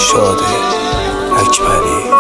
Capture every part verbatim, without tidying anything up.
شاده اکبری.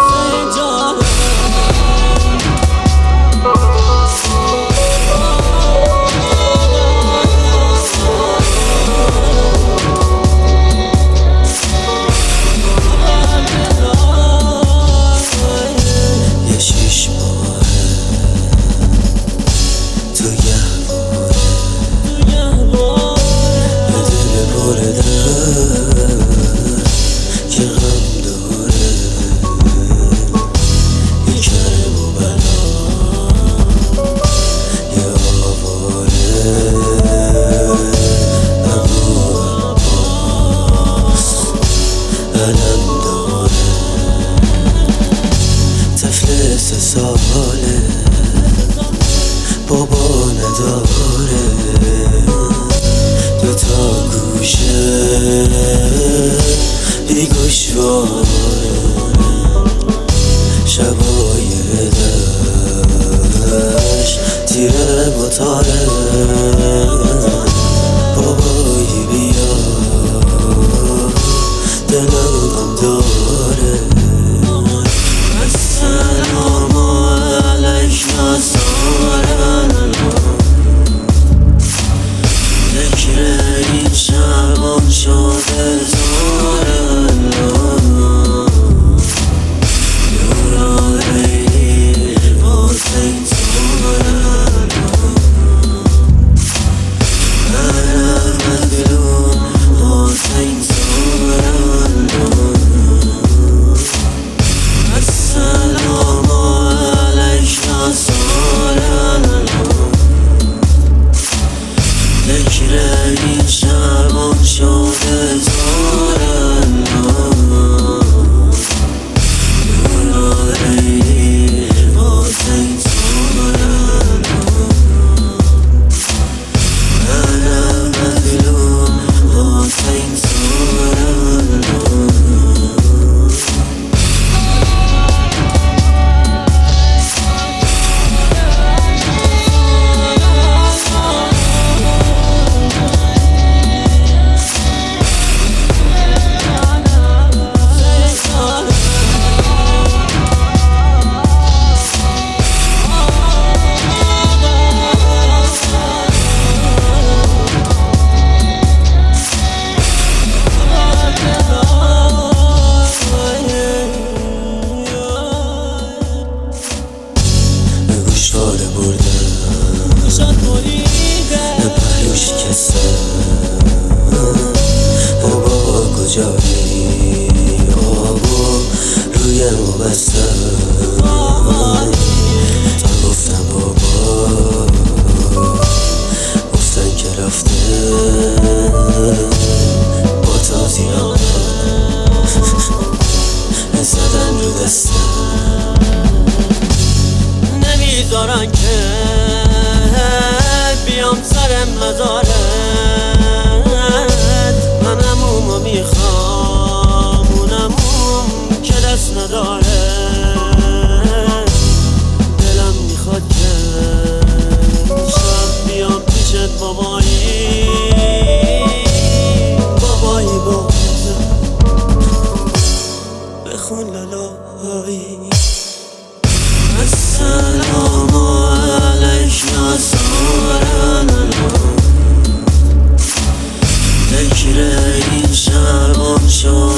ساله بابا نداره، دو تا گوشه بی گوشواره، شبای دشت تیره بطاره. بابایی بیا دلم غم داره. بابا کجایی؟ بابا روی مو بستم، تا گفتم بابا گفتن که رفته با تازیان زدن رو دستم. نمیذارن که بیام سر مزارت، من عمومو میخوام اون عموم که دست نداره. دلم میخواد که شب بیام پیشت بابایی، بابایی بازه بخون لالایی. السلام علیک یا سارن، ذکر این شب شد